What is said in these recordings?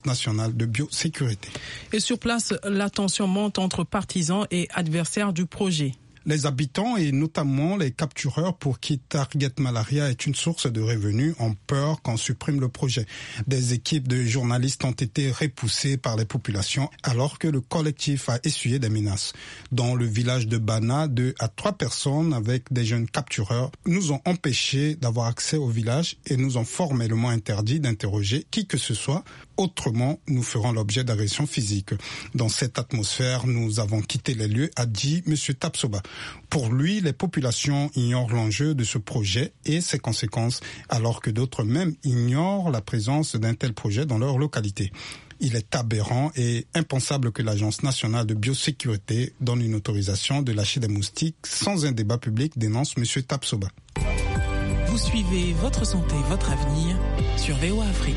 nationale de biosécurité. Et sur place, la tension monte entre partisans et adversaires du projet. Les habitants et notamment les captureurs pour qui Target Malaria est une source de revenus ont peur qu'on supprime le projet. Des équipes de journalistes ont été repoussées par les populations alors que le collectif a essuyé des menaces. Dans le village de Bana, 2 à 3 personnes avec des jeunes captureurs nous ont empêchés d'avoir accès au village et nous ont formellement interdit d'interroger qui que ce soit. Autrement, nous ferons l'objet d'agressions physiques. Dans cette atmosphère, nous avons quitté les lieux, a dit M. Tapsoba. Pour lui, les populations ignorent l'enjeu de ce projet et ses conséquences, alors que d'autres même ignorent la présence d'un tel projet dans leur localité. Il est aberrant et impensable que l'Agence nationale de biosécurité donne une autorisation de lâcher des moustiques sans un débat public, dénonce M. Tapsoba. Vous suivez Votre Santé, Votre Avenir sur VOA Afrique.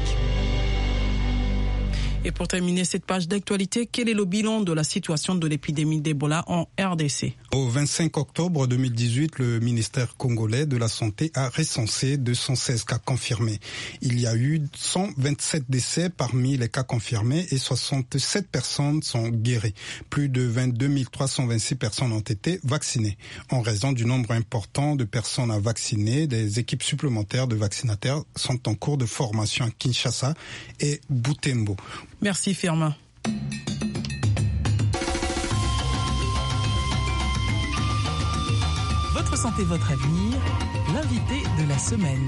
Et pour terminer cette page d'actualité, quel est le bilan de la situation de l'épidémie d'Ebola en RDC? Au 25 octobre 2018, le ministère congolais de la Santé a recensé 216 cas confirmés. Il y a eu 127 décès parmi les cas confirmés et 67 personnes sont guéries. Plus de 22 326 personnes ont été vaccinées. En raison du nombre important de personnes à vacciner, des équipes supplémentaires de vaccinateurs sont en cours de formation à Kinshasa et Butembo. Merci Firmin. Votre santé, votre avenir, l'invité de la semaine.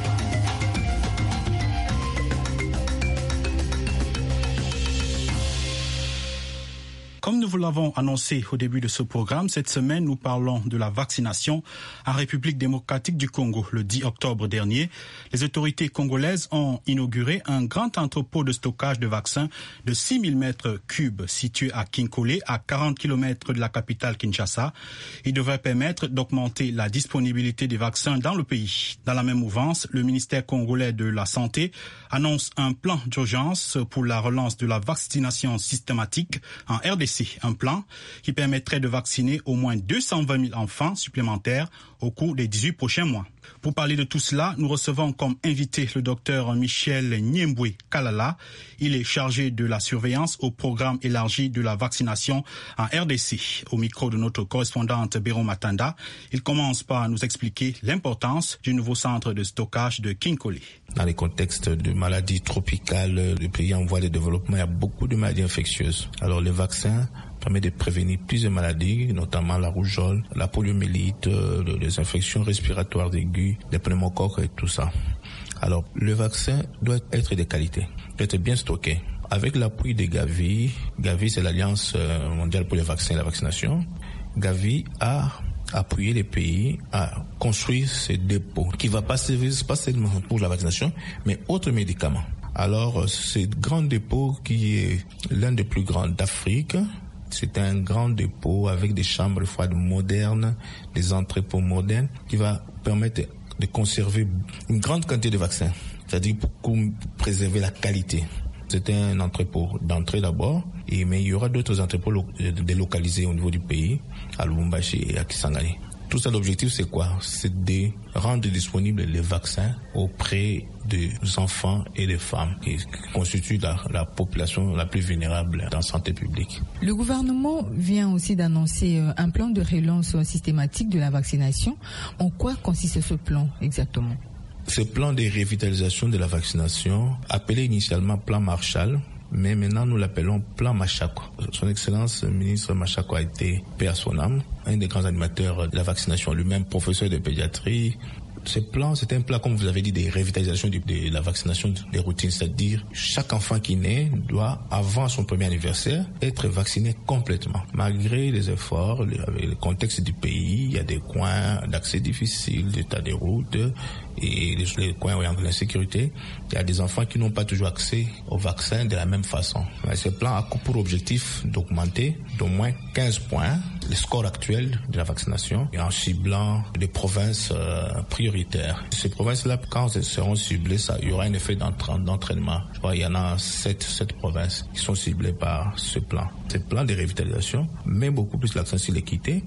Comme nous vous l'avons annoncé au début de ce programme, cette semaine, nous parlons de la vaccination en République démocratique du Congo. Le 10 octobre dernier, les autorités congolaises ont inauguré un grand entrepôt de stockage de vaccins de 6000 mètres cubes situé à Kinkole, à 40 km de la capitale Kinshasa. Il devrait permettre d'augmenter la disponibilité des vaccins dans le pays. Dans la même mouvance, le ministère congolais de la Santé annonce un plan d'urgence pour la relance de la vaccination systématique en RDC. Un plan qui permettrait de vacciner au moins 220 000 enfants supplémentaires au cours des 18 prochains mois. Pour parler de tout cela, nous recevons comme invité le docteur Michel Niemboué Kalala. Il est chargé de la surveillance au programme élargi de la vaccination en RDC. Au micro de notre correspondante Béron Matanda, il commence par nous expliquer l'importance du nouveau centre de stockage de Kinkole. Dans les contextes de maladies tropicales, de pays en voie de développement, il y a beaucoup de maladies infectieuses. Alors les vaccins permet de prévenir plusieurs maladies, notamment la rougeole, la poliomyélite, les infections respiratoires aiguës, les pneumocoques et tout ça. Alors, le vaccin doit être de qualité, doit être bien stocké. Avec l'appui de Gavi, Gavi c'est l'Alliance mondiale pour les vaccins et la vaccination, Gavi a appuyé les pays à construire ces dépôts qui va pas servir pas seulement pour la vaccination, mais autres médicaments. Alors, ce grand dépôt qui est l'un des plus grands d'Afrique, c'est un grand dépôt avec des chambres froides modernes, des entrepôts modernes qui va permettre de conserver une grande quantité de vaccins, c'est-à-dire pour préserver la qualité. C'est un entrepôt d'entrée d'abord, mais il y aura d'autres entrepôts délocalisés au niveau du pays, à Lubumbashi et à Kisangani. Tout ça, l'objectif, c'est quoi? C'est de rendre disponibles les vaccins auprès des enfants et des femmes qui constituent la population la plus vulnérable dans la santé publique. Le gouvernement vient aussi d'annoncer un plan de relance systématique de la vaccination. En quoi consiste ce plan exactement? Ce plan de revitalisation de la vaccination, appelé initialement plan Marshall, mais maintenant nous l'appelons plan Machako. Son Excellence, le ministre Machako a été paix à son âme, un des grands animateurs de la vaccination, lui-même professeur de pédiatrie. Ce plan, c'est un plan, comme vous avez dit, de revitalisation de la vaccination des routines, c'est-à-dire chaque enfant qui naît doit, avant son premier anniversaire, être vacciné complètement. Malgré les efforts, avec le contexte du pays, il y a des coins d'accès difficiles, d'état des routes, et les coins où il y a de l'insécurité, il y a des enfants qui n'ont pas toujours accès au vaccin de la même façon. Mais ce plan a pour objectif d'augmenter d'au moins 15 points le score actuel de la vaccination et en ciblant des provinces prioritaires. Ces provinces-là, quand elles seront ciblées, il y aura un effet d'entraînement. Je crois qu'il y en a 7 provinces qui sont ciblées par ce plan. Ce plan de revitalisation met beaucoup plus l'accent sur l'équité,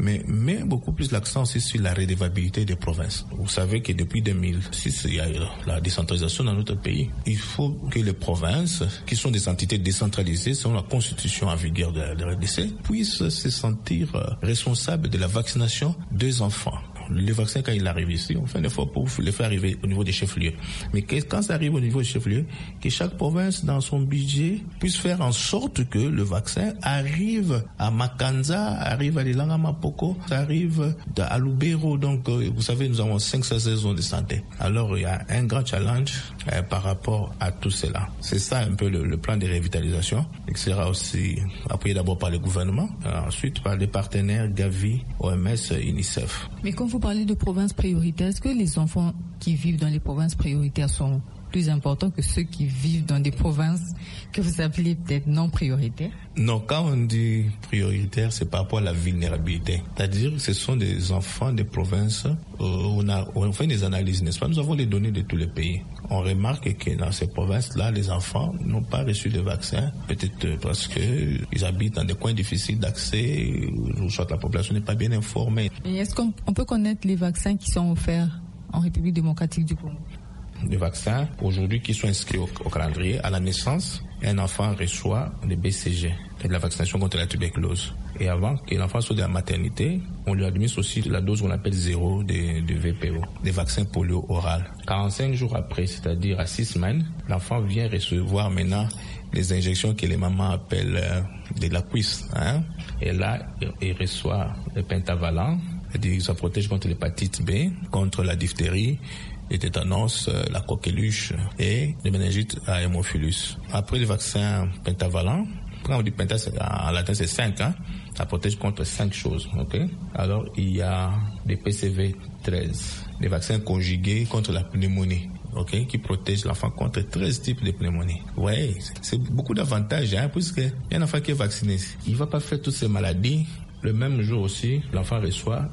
mais met beaucoup plus l'accent aussi sur la redevabilité des provinces. Vous savez que depuis 2006, il y a la décentralisation dans notre pays. Il faut que les provinces, qui sont des entités décentralisées selon la constitution en vigueur de la RDC, puissent se sentir responsables de la vaccination des enfants. Le vaccin, quand il arrive ici, on fait un effort pour le faire arriver au niveau des chefs-lieux. Mais quand ça arrive au niveau des chefs-lieux, que chaque province, dans son budget, puisse faire en sorte que le vaccin arrive à Makanza, arrive à Lilanga Mapoko, ça arrive à Lubero. Donc, vous savez, nous avons 500 zones de santé. Alors, il y a un grand challenge par rapport à tout cela. C'est ça un peu le plan de revitalisation, qui sera aussi appuyé d'abord par le gouvernement, ensuite par les partenaires Gavi, OMS, UNICEF. Mais quand vous parlez de provinces prioritaires, est-ce que les enfants qui vivent dans les provinces prioritaires sont plus importants que ceux qui vivent dans des provinces que vous appelez peut-être non prioritaires? Non, quand on dit prioritaire, c'est par rapport à la vulnérabilité. C'est-à-dire que ce sont des enfants des provinces où on fait des analyses, n'est-ce pas? Nous avons les données de tous les pays. On remarque que dans ces provinces-là, les enfants n'ont pas reçu de vaccin, peut-être parce qu'ils habitent dans des coins difficiles d'accès, ou soit la population n'est pas bien informée. Et est-ce qu'on peut connaître les vaccins qui sont offerts en République démocratique du Congo? Les vaccins, aujourd'hui, qui sont inscrits au calendrier, à la naissance, un enfant reçoit le BCG, de la vaccination contre la tuberculose. Et avant que l'enfant soit de la maternité, on lui administre aussi la dose qu'on appelle 0 de VPO, des vaccins polio oral. 45 jours après, c'est-à-dire à 6 semaines, l'enfant vient recevoir maintenant les injections que les mamans appellent de la cuisse. Et là, il reçoit le pentavalent, c'est-à-dire que ça protège contre l'hépatite B, contre la diphtérie, le tétanos, la coqueluche et le méningite à hémophilus. Après le vaccin pentavalent, quand on dit penta, en latin c'est 5, ça protège contre 5 choses. Okay? Alors il y a des PCV 13, des vaccins conjugués contre la pneumonie. Okay, qui protège l'enfant contre 13 types de pneumonie. Ouais, c'est beaucoup d'avantages, puisque un enfant qui est vacciné, il ne va pas faire toutes ces maladies. Le même jour aussi, l'enfant reçoit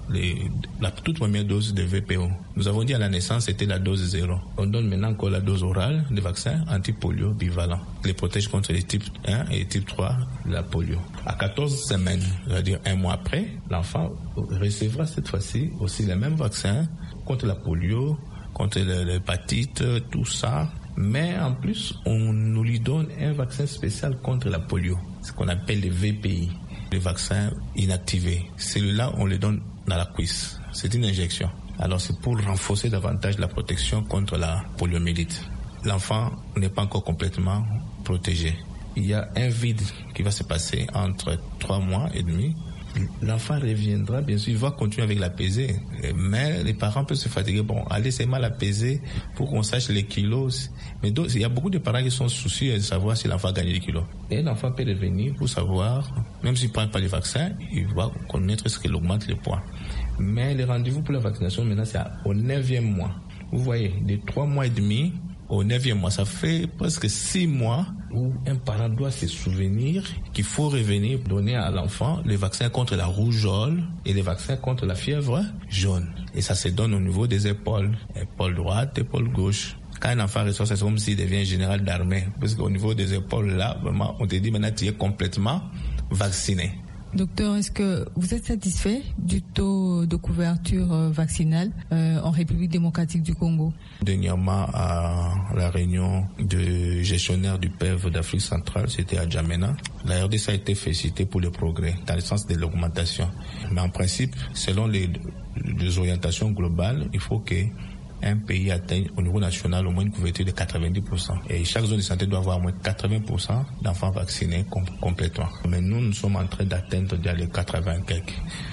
la toute première dose de VPO. Nous avons dit à la naissance, c'était la dose 0. On donne maintenant encore la dose orale de vaccin anti-polio bivalent. Il les protège contre les types 1 et type 3 de la polio. À 14 semaines, c'est-à-dire un mois après, l'enfant recevra cette fois-ci aussi les mêmes vaccins contre la polio, contre l'hépatite, tout ça. Mais en plus, on nous lui donne un vaccin spécial contre la polio, ce qu'on appelle le VPI. Les vaccins inactivés. Celui-là, on les donne dans la cuisse. C'est une injection. Alors, c'est pour renforcer davantage la protection contre la poliomyélite. L'enfant n'est pas encore complètement protégé. Il y a un vide qui va se passer entre 3 mois et demi. L'enfant reviendra, bien sûr, il va continuer avec la pesée. Mais les parents peuvent se fatiguer. Bon, allez, c'est mal à peser pour qu'on sache les kilos. Mais donc, il y a beaucoup de parents qui sont soucieux de savoir si l'enfant a gagné des kilos. Et l'enfant peut revenir pour savoir, même s'il ne prend pas les vaccins, il va connaître ce qu'il augmente le poids. Mais les rendez-vous pour la vaccination, maintenant, c'est au 9e mois. Vous voyez, de 3 mois et demi au 9e mois, ça fait presque 6 mois où un parent doit se souvenir qu'il faut revenir donner à l'enfant les vaccins contre la rougeole et les vaccins contre la fièvre jaune. Et ça se donne au niveau des épaules, épaule droite, épaule gauche. Quand un enfant reçoit ça, c'est comme s'il devient général d'armée. Parce qu'au niveau des épaules, là, vraiment, on te dit maintenant tu es complètement vacciné. Docteur, est-ce que vous êtes satisfait du taux de couverture vaccinale en République démocratique du Congo? Dernièrement, à la réunion de gestionnaire du PEV d'Afrique centrale, c'était à Djamena, la RDC a été félicitée pour le progrès dans le sens de l'augmentation. Mais en principe, selon les orientations globales, il faut que un pays atteigne au niveau national au moins une couverture de 90%. Et chaque zone de santé doit avoir au moins 80% d'enfants vaccinés complètement. Mais nous sommes en train d'atteindre les 80 quelques.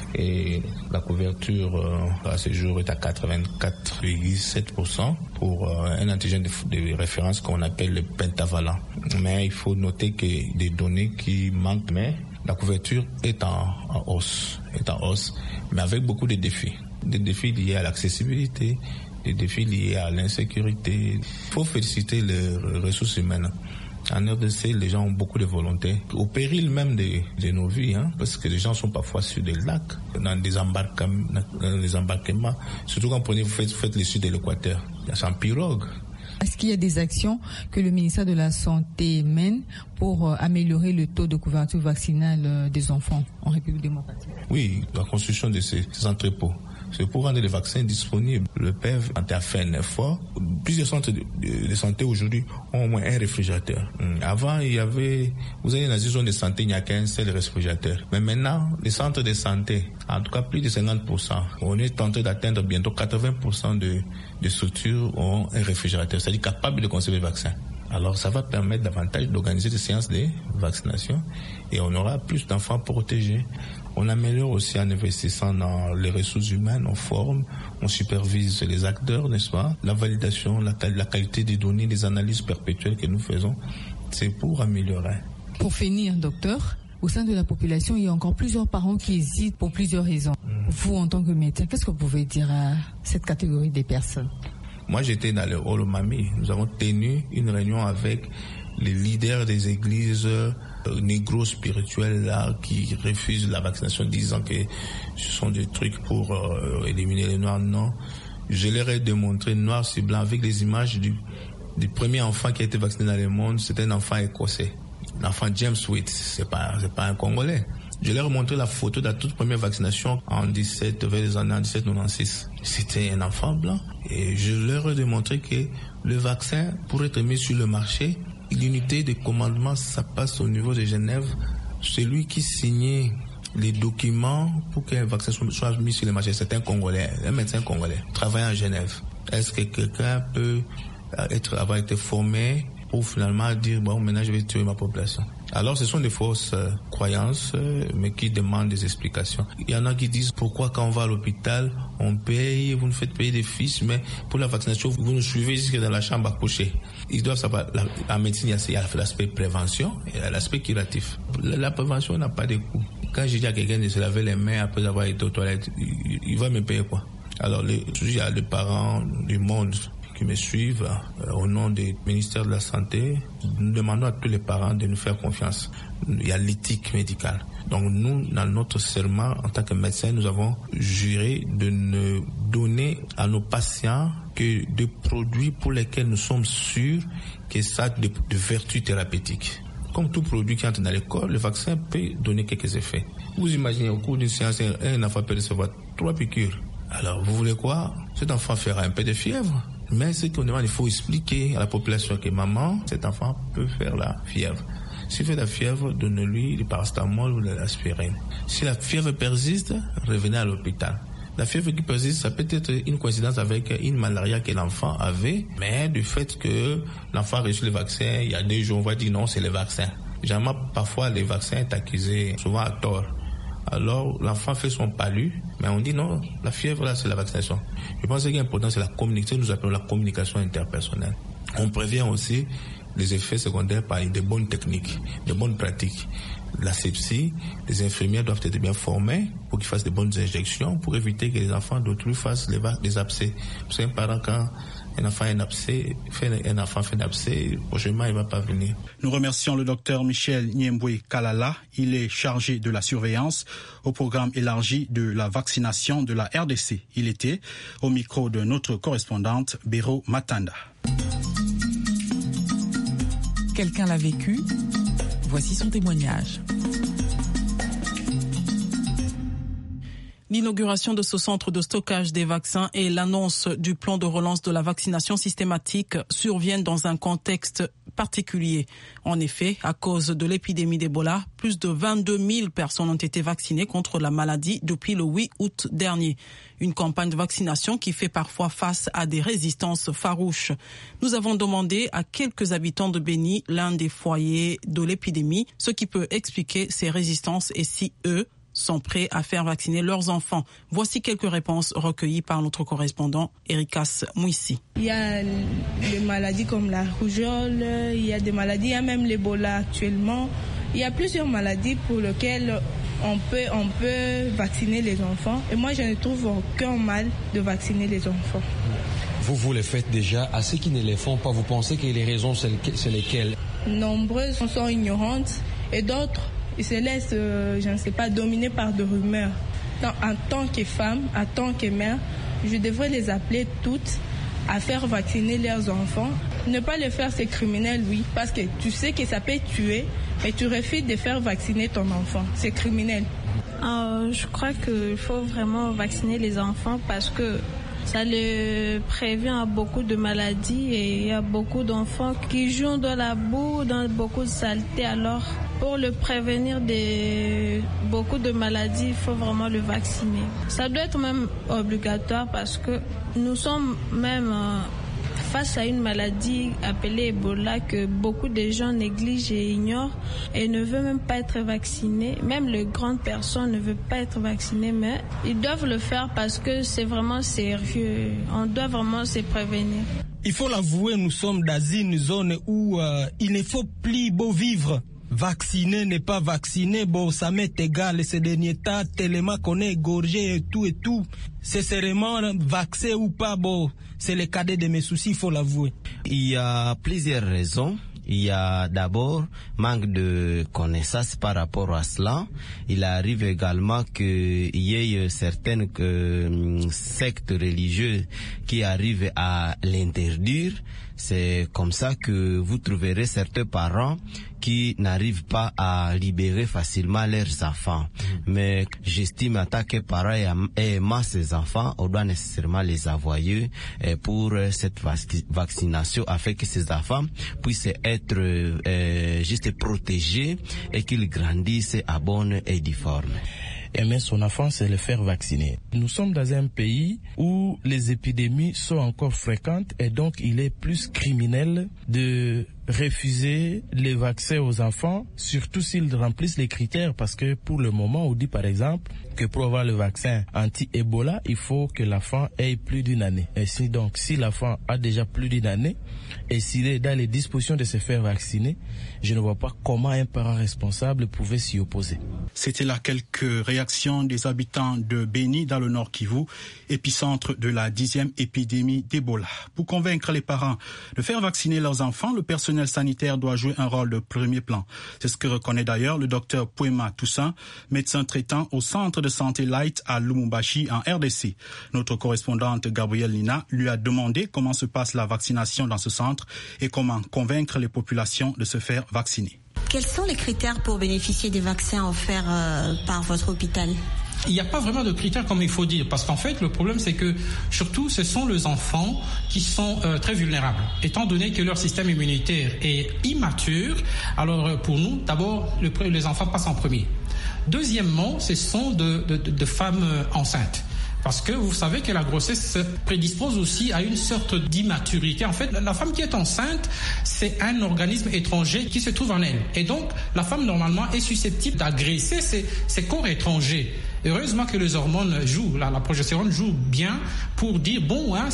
Et la couverture à ce jour est à 84,7% pour un antigène de référence qu'on appelle le pentavalent. Mais il faut noter que des données qui manquent, mais la couverture est en hausse, mais avec beaucoup de défis. Des défis liés à l'accessibilité, des défis liés à l'insécurité. Il faut féliciter les ressources humaines. En RDC, les gens ont beaucoup de volonté, au péril même de nos vies, parce que les gens sont parfois sur des lacs, dans des embarquements, surtout quand vous faites le sud de l'Équateur. C'est en pirogue. Est-ce qu'il y a des actions que le ministère de la Santé mène pour améliorer le taux de couverture vaccinale des enfants en République démocratique? Oui, la construction de ces entrepôts. C'est pour rendre les vaccins disponibles. Le PEV a fait un effort. Plusieurs centres de santé aujourd'hui ont au moins un réfrigérateur. Avant, vous avez dans les zones de santé, il n'y a qu'un seul réfrigérateur. Mais maintenant, les centres de santé, en tout cas plus de 50%, on est tenté d'atteindre bientôt 80% de structures ont un réfrigérateur, c'est-à-dire capable de conserver le vaccin. Alors ça va permettre davantage d'organiser des séances de vaccination et on aura plus d'enfants protégés. On améliore aussi en investissant dans les ressources humaines, on forme, on supervise les acteurs, n'est-ce pas? La validation, la qualité des données, les analyses perpétuelles que nous faisons, c'est pour améliorer. Pour finir, docteur, au sein de la population, il y a encore plusieurs parents qui hésitent pour plusieurs raisons. Vous, en tant que médecin, qu'est-ce que vous pouvez dire à cette catégorie des personnes? Moi, j'étais dans le Hall Mami. Nous avons tenu une réunion avec les leaders des églises négro-spirituelles là qui refusent la vaccination, disant que ce sont des trucs pour éliminer les noirs. Non, je leur ai démontré noir sur blanc avec les images du premier enfant qui a été vacciné dans le monde. C'était un enfant écossais, l'enfant James Witt. C'est pas un Congolais. Je leur ai montré la photo de la toute première vaccination vers les années 1796. C'était un enfant blanc. Et je leur ai démontré que le vaccin, pour être mis sur le marché, l'unité de commandement, ça passe au niveau de Genève. Celui qui signait les documents pour qu'un vaccin soit mis sur le marché, c'est un Congolais, un médecin congolais, travaillant à Genève. Est-ce que quelqu'un peut avoir été formé pour finalement dire, bon, maintenant je vais tuer ma population? Alors ce sont des fausses croyances, mais qui demandent des explications. Il y en a qui disent, pourquoi quand on va à l'hôpital, on paye, vous nous faites payer des fiches, mais pour la vaccination, vous nous suivez jusque dans la chambre à coucher. Ils doivent savoir, en médecine, il y a l'aspect prévention et l'aspect curatif. La prévention n'a pas de coût. Quand je dis à quelqu'un de se laver les mains après avoir été aux toilettes, il va me payer quoi? Alors, il y a les parents du monde qui me suivent, au nom du ministère de la Santé, nous demandons à tous les parents de nous faire confiance. Il y a l'éthique médicale. Donc nous, dans notre serment, en tant que médecin, nous avons juré de ne donner à nos patients que des produits pour lesquels nous sommes sûrs que ça a de vertus thérapeutiques. Comme tout produit qui entre dans le corps, le vaccin peut donner quelques effets. Vous imaginez, au cours d'une séance, un enfant peut recevoir 3 piqûres. Alors, vous voulez quoi? Cet enfant fera un peu de fièvre. Mais ce qu'on demande, il faut expliquer à la population que maman, cet enfant peut faire la fièvre. S'il fait la fièvre, donnez-lui du paracétamol ou de l'aspirine. Si la fièvre persiste, revenez à l'hôpital. La fièvre qui persiste, ça peut être une coïncidence avec une malaria que l'enfant avait, mais du fait que l'enfant a reçu le vaccin, il y a 2 jours, on va dire non, c'est le vaccin. Généralement, parfois, les vaccins sont accusés, souvent à tort. Alors, l'enfant fait son palu, mais on dit non, la fièvre là, c'est la vaccination. Je pense que ce qui est important, c'est la communication, nous appelons la communication interpersonnelle. On prévient aussi les effets secondaires par des bonnes techniques, des bonnes pratiques. La sepsie, les infirmières doivent être bien formées pour qu'ils fassent des bonnes injections, pour éviter que les enfants d'autrui fassent des abcès. Parce qu'un parent, quand un enfant fait un abcès, prochainement, il ne va pas venir. Nous remercions le docteur Michel Niemboué Kalala. Il est chargé de la surveillance au programme élargi de la vaccination de la RDC. Il était au micro de notre correspondante Béro Matanda. Quelqu'un l'a vécu. Voici son témoignage. L'inauguration de ce centre de stockage des vaccins et l'annonce du plan de relance de la vaccination systématique surviennent dans un contexte particulier. En effet, à cause de l'épidémie d'Ebola, plus de 22 000 personnes ont été vaccinées contre la maladie depuis le 8 août dernier. Une campagne de vaccination qui fait parfois face à des résistances farouches. Nous avons demandé à quelques habitants de Béni, l'un des foyers de l'épidémie, ce qui peut expliquer ces résistances et si eux sont prêts à faire vacciner leurs enfants. Voici quelques réponses recueillies par notre correspondant Erikas Mouissi. Il y a des maladies comme la rougeole, il y a des maladies, il y a même l'Ebola actuellement. Il y a plusieurs maladies pour lesquelles on peut vacciner les enfants. Et moi, je ne trouve aucun mal de vacciner les enfants. Vous les faites déjà. À ceux qui ne les font pas, vous pensez que les raisons, c'est lesquelles? Nombreuses sont ignorantes et d'autres ils se laissent, je ne sais pas, dominer par des rumeurs. En tant que femme, en tant que mère, je devrais les appeler toutes à faire vacciner leurs enfants. Ne pas le faire, c'est criminel, oui, parce que tu sais que ça peut tuer, mais tu refuses de faire vacciner ton enfant. C'est criminel. Je crois qu'il faut vraiment vacciner les enfants parce que ça les prévient à beaucoup de maladies et il y a beaucoup d'enfants qui jouent dans la boue, dans beaucoup de saleté. Alors, pour le prévenir de beaucoup de maladies, il faut vraiment le vacciner. Ça doit être même obligatoire parce que nous sommes même face à une maladie appelée Ebola que beaucoup de gens négligent et ignorent et ne veulent même pas être vaccinés. Même les grandes personnes ne veulent pas être vaccinées, mais ils doivent le faire parce que c'est vraiment sérieux. On doit vraiment se prévenir. Il faut l'avouer, nous sommes dans une zone où il ne faut plus beau vivre. Vacciner n'est pas vacciner, bon, ça m'est égal. Ces derniers temps, tellement qu'on est égorgé et tout. C'est seulement vaccin ou pas, bon, c'est le cadet de mes soucis, il faut l'avouer. Il y a plusieurs raisons. Il y a d'abord manque de connaissances par rapport à cela. Il arrive également qu'il y ait certaines sectes religieuses qui arrivent à l'interdire. C'est comme ça que vous trouverez certains parents qui n'arrivent pas à libérer facilement leurs enfants. Mais j'estime en tant que parent aimant ses enfants, on doit nécessairement les envoyer pour cette vaccination afin que ces enfants puissent être juste protégés et qu'ils grandissent à bonne et due forme. Aimer son enfant, c'est le faire vacciner. Nous sommes dans un pays où les épidémies sont encore fréquentes et donc il est plus criminel de refuser les vaccins aux enfants, surtout s'ils remplissent les critères, parce que pour le moment, on dit par exemple que pour avoir le vaccin anti-Ebola, il faut que l'enfant ait plus d'une année. Et si l'enfant a déjà plus d'une année et s'il est dans les dispositions de se faire vacciner, je ne vois pas comment un parent responsable pouvait s'y opposer. C'était là quelques réactions des habitants de Beni dans le Nord Kivu, épicentre de la 10e épidémie d'Ebola. Pour convaincre les parents de faire vacciner leurs enfants, le personnel sanitaire doit jouer un rôle de premier plan. C'est ce que reconnaît d'ailleurs le docteur Pouema Toussaint, médecin traitant au centre de santé Light à Lumumbashi en RDC. Notre correspondante Gabrielle Lina lui a demandé comment se passe la vaccination dans ce centre et comment convaincre les populations de se faire vacciner. Quels sont les critères pour bénéficier des vaccins offerts par votre hôpital ? Il n'y a pas vraiment de critères comme il faut dire, parce qu'en fait le problème c'est que surtout ce sont les enfants qui sont très vulnérables, étant donné que leur système immunitaire est immature. Alors pour nous, d'abord les enfants passent en premier. Deuxièmement, ce sont de femmes enceintes. Parce que vous savez que la grossesse prédispose aussi à une sorte d'immaturité. En fait, la femme qui est enceinte, c'est un organisme étranger qui se trouve en elle. Et donc, la femme, normalement, est susceptible d'agresser ses corps étrangers. Heureusement que les hormones jouent, la progestérone joue bien pour dire, bon, hein,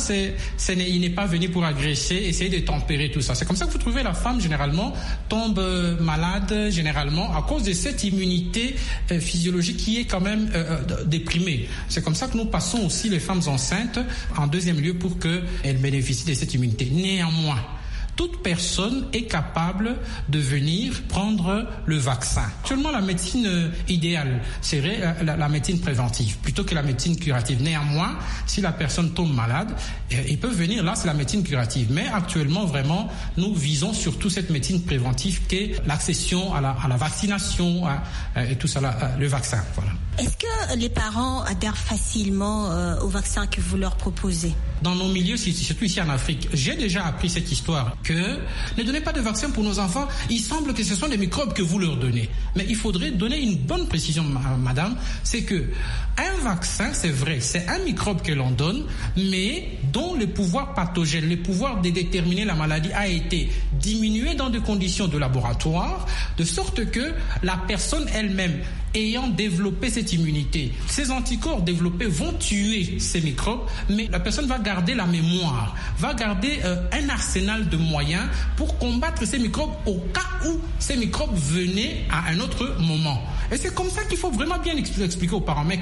il n'est pas venu pour agresser, essayer de tempérer tout ça. C'est comme ça que vous trouvez la femme, généralement, tombe malade, généralement, à cause de cette immunité physiologique qui est quand même déprimée. C'est comme ça que nous passons aussi les femmes enceintes en deuxième lieu pour qu'elles bénéficient de cette immunité. Néanmoins, toute personne est capable de venir prendre le vaccin. Actuellement, la médecine idéale serait la médecine préventive plutôt que la médecine curative. Néanmoins, si la personne tombe malade, ils peuvent venir. Là, c'est la médecine curative. Mais actuellement, vraiment, nous visons surtout cette médecine préventive qui est l'accession à la vaccination et tout ça, le vaccin. Voilà. Est-ce que les parents adhèrent facilement au vaccin que vous leur proposez ? Dans nos milieux, surtout ici en Afrique, j'ai déjà appris cette histoire que ne donnez pas de vaccin pour nos enfants. Il semble que ce sont des microbes que vous leur donnez. Mais il faudrait donner une bonne précision, madame. C'est que un vaccin, c'est vrai, c'est un microbe que l'on donne, mais dont le pouvoir pathogène, le pouvoir de déterminer la maladie a été diminué dans des conditions de laboratoire, de sorte que la personne elle-même ayant développé cette immunité, ces anticorps développés vont tuer ces microbes, mais la personne va garder la mémoire, va garder un arsenal de moyens pour combattre ces microbes au cas où ces microbes venaient à un autre moment. Et c'est comme ça qu'il faut vraiment bien expliquer aux parents. Mais quand vous expliquez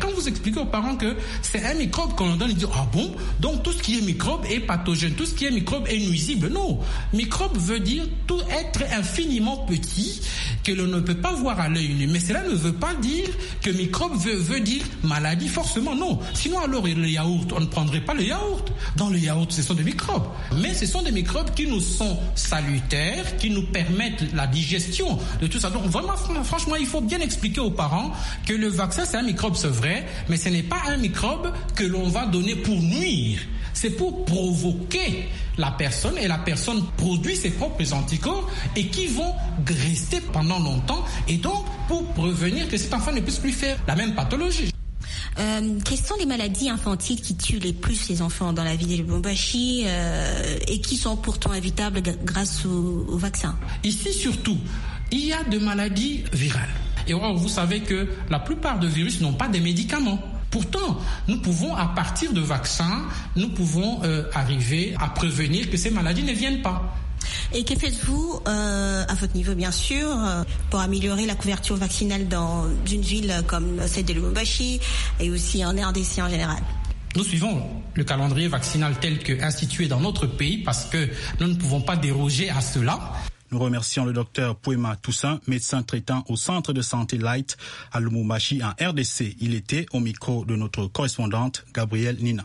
expliquer aux parents que c'est un microbe qu'on leur donne. Ils disent, ah bon? Donc tout ce qui est microbe est pathogène, tout ce qui est microbe est nuisible. Non. Microbe veut dire tout être infiniment petit que l'on ne peut pas voir à l'œil nu. Mais cela ne veut pas dire que microbe veut dire maladie forcément. Non. Sinon alors le yaourt, on ne prendrait pas le yaourt. Dans le yaourt, ce sont des microbes. Mais ce sont des microbes qui nous sont salutaires, qui nous permettent la digestion de tout ça. Donc vraiment, franchement, il faut bien expliquer aux parents que le vaccin, c'est un microbe, c'est vrai, mais ce n'est pas un microbe que l'on va donner pour nuire. C'est pour provoquer la personne et la personne produit ses propres anticorps et qui vont rester pendant longtemps et donc pour prévenir que cet enfant ne puisse plus faire la même pathologie. Quelles sont les maladies infantiles qui tuent les plus les enfants dans la ville de Lubumbashi et qui sont pourtant évitables grâce au vaccin? Ici surtout, il y a des maladies virales. Et vous savez que la plupart des virus n'ont pas de médicaments. Pourtant, nous pouvons, à partir de vaccins, nous pouvons arriver à prévenir que ces maladies ne viennent pas. Et que faites-vous, à votre niveau bien sûr, pour améliorer la couverture vaccinale dans une ville comme celle de Lubumbashi et aussi en RDC en général? Nous suivons le calendrier vaccinal tel que institué dans notre pays parce que nous ne pouvons pas déroger à cela. Nous remercions le docteur Pouema Toussaint, médecin traitant au centre de santé Light à Lubumbashi en RDC. Il était au micro de notre correspondante Gabrielle Nina.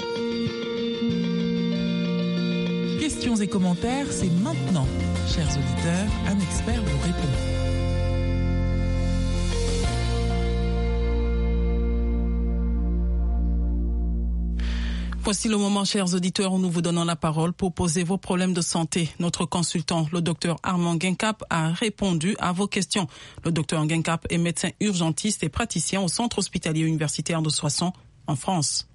Questions et commentaires, c'est maintenant. Chers auditeurs, un expert vous répond. Voici le moment, chers auditeurs, où nous vous donnons la parole pour poser vos problèmes de santé. Notre consultant, le docteur Armand Guincap, a répondu à vos questions. Le docteur Guincap est médecin urgentiste et praticien au centre hospitalier universitaire de Soissons, en France.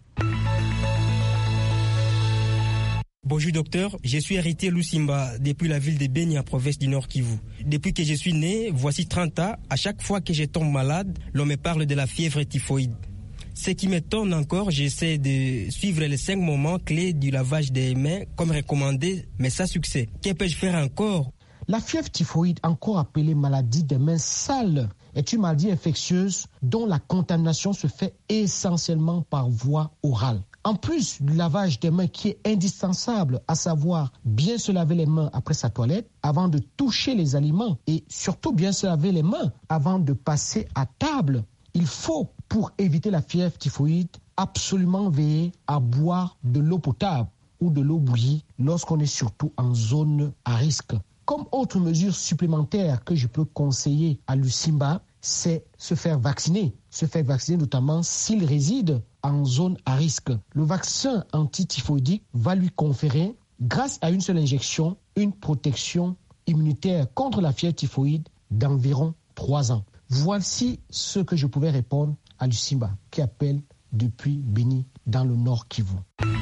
Bonjour docteur, je suis héritier Lusimba depuis la ville de Beni en province du Nord Kivu. Depuis que je suis né, voici 30 ans, à chaque fois que je tombe malade, l'on me parle de la fièvre typhoïde. Ce qui m'étonne encore, j'essaie de suivre les 5 moments clés du lavage des mains comme recommandé, mais sans succès. Que peux-je faire encore? La fièvre typhoïde, encore appelée maladie des mains sales, est une maladie infectieuse dont la contamination se fait essentiellement par voie orale. En plus du lavage des mains qui est indispensable, à savoir bien se laver les mains après sa toilette, avant de toucher les aliments et surtout bien se laver les mains avant de passer à table, il faut, pour éviter la fièvre typhoïde, absolument veiller à boire de l'eau potable ou de l'eau bouillie lorsqu'on est surtout en zone à risque. Comme autre mesure supplémentaire que je peux conseiller à Lusimba, c'est se faire vacciner. Se faire vacciner notamment s'il réside en zone à risque. Le vaccin antityphoïdique va lui conférer, grâce à une seule injection, une protection immunitaire contre la fièvre typhoïde d'environ 3 ans. Voici ce que je pouvais répondre à Lusimba, qui appelle depuis Beni, dans le Nord Kivu.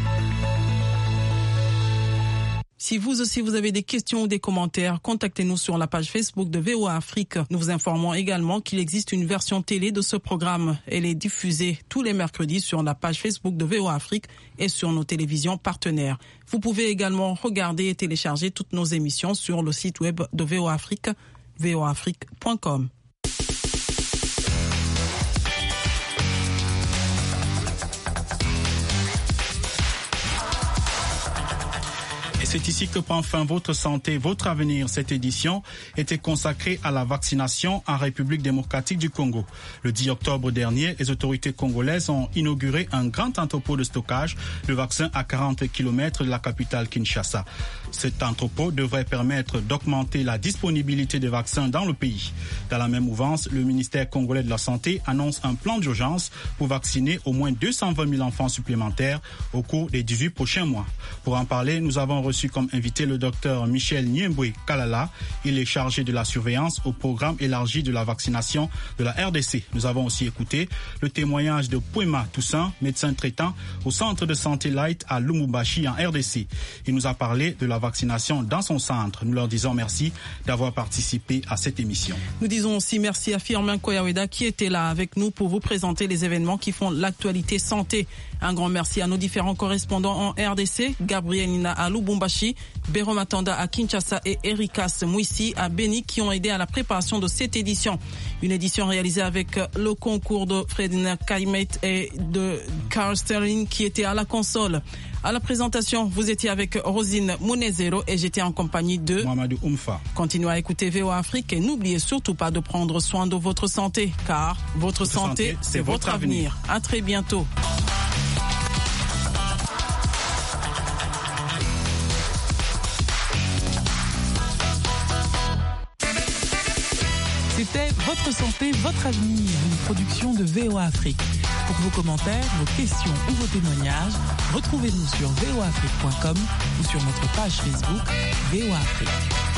Si vous aussi vous avez des questions ou des commentaires, contactez-nous sur la page Facebook de VOA Afrique. Nous vous informons également qu'il existe une version télé de ce programme. Elle est diffusée tous les mercredis sur la page Facebook de VOA Afrique et sur nos télévisions partenaires. Vous pouvez également regarder et télécharger toutes nos émissions sur le site web de VOA Afrique, voaafrique.com. C'est ici que prend fin votre santé, votre avenir. Cette édition était consacrée à la vaccination en République démocratique du Congo. Le 10 octobre dernier, les autorités congolaises ont inauguré un grand entrepôt de stockage de vaccins à 40 km de la capitale Kinshasa. Cet entrepôt devrait permettre d'augmenter la disponibilité des vaccins dans le pays. Dans la même mouvance, le ministère congolais de la Santé annonce un plan d'urgence pour vacciner au moins 220 000 enfants supplémentaires au cours des 18 prochains mois. Pour en parler, nous avons reçu comme invité le docteur Michel Niembwe Kalala. Il est chargé de la surveillance au programme élargi de la vaccination de la RDC. Nous avons aussi écouté le témoignage de Pouema Toussaint, médecin traitant au centre de santé Light à Lubumbashi en RDC. Il nous a parlé de la vaccination dans son centre. Nous leur disons merci d'avoir participé à cette émission. Nous disons aussi merci à Firmin Koyaweda qui était là avec nous pour vous présenter les événements qui font l'actualité santé. Un grand merci à nos différents correspondants en RDC, Gabriel Nina à Lubumbashi, Béro Matanda à Kinshasa et Erikas Mouissi à Beni qui ont aidé à la préparation de cette édition. Une édition réalisée avec le concours de Frédéric Kaimet et de Carl Sterling qui était à la console. À la présentation, vous étiez avec Rosine Mounezero et j'étais en compagnie de Mohamedou Oumfa. Continuez à écouter VOA Afrique et n'oubliez surtout pas de prendre soin de votre santé, car votre santé, c'est votre avenir. À très bientôt. C'était Votre santé, votre avenir, une production de VOA Afrique. Pour vos commentaires, vos questions ou vos témoignages, retrouvez-nous sur voaafrique.com ou sur notre page Facebook VOA Afrique.